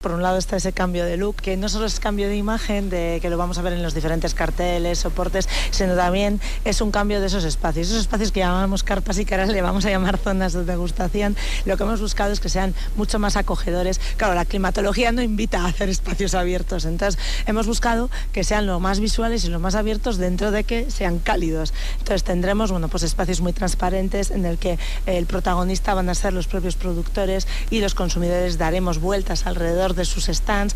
Por un lado está ese cambio de look, que no solo es cambio de imagen, de que lo vamos a ver en los diferentes carteles, soportes, sino también es un cambio de esos espacios que llamamos carpas y que ahora le vamos a llamar zonas de degustación. Lo que hemos buscado es que sean mucho más acogedores. Claro, la climatología no invita a hacer espacios abiertos, entonces hemos buscado que sean lo más visuales y lo más abiertos dentro de que sean cálidos. Entonces tendremos, pues espacios muy transparentes en el que el protagonista van a ser los propios productores y los consumidores daremos vueltas alrededor de sus stands